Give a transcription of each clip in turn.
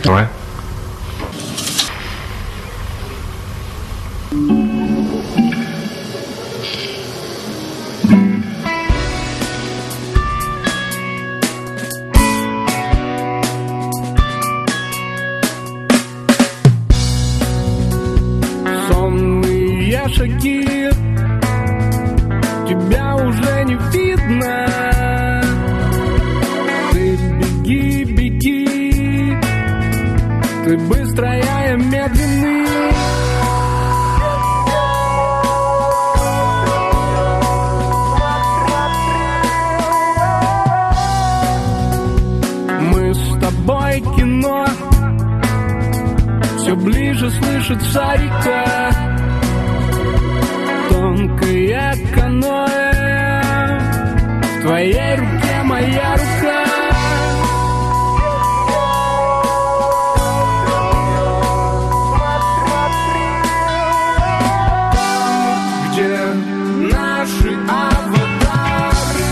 Давай. Сонные шаги, тебя уже не видно. Ты беги, беги, ты быстрая, я медленный. Мы с тобой кино, все ближе слышится река. Тонкое каноэ, в твоей руке моя рука. Там, где наши аватары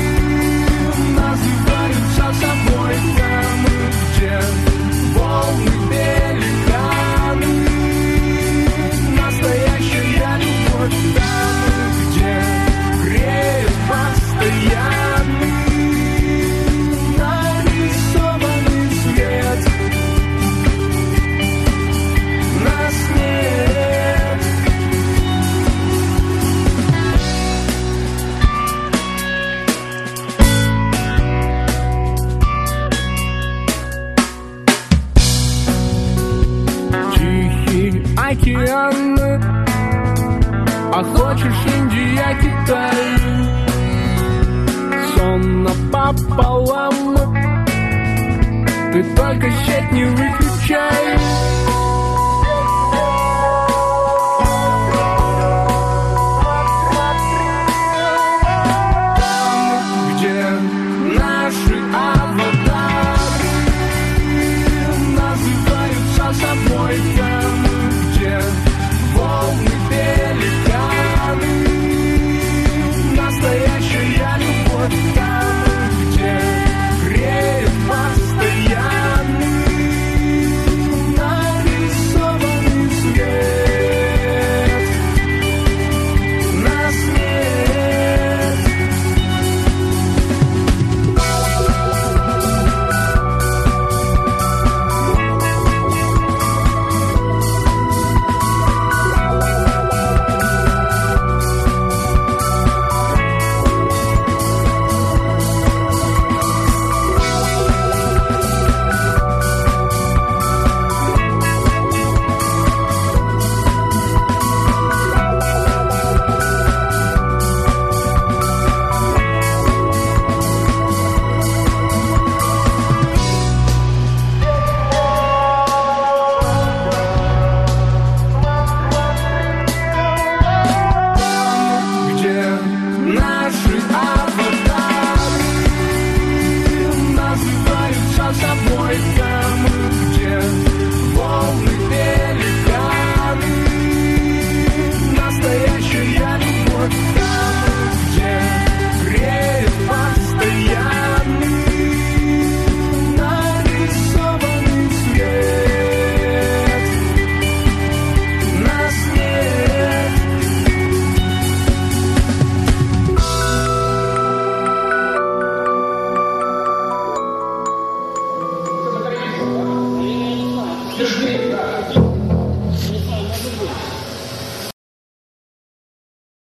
называются собой, там, где волны пеликаны, настоящая любовь, там, где греет постоянный нарисованный свет. Нас нет. Тихий океан, а хочешь Индия, Китай. Сон напополам, ты только сеть не выключай.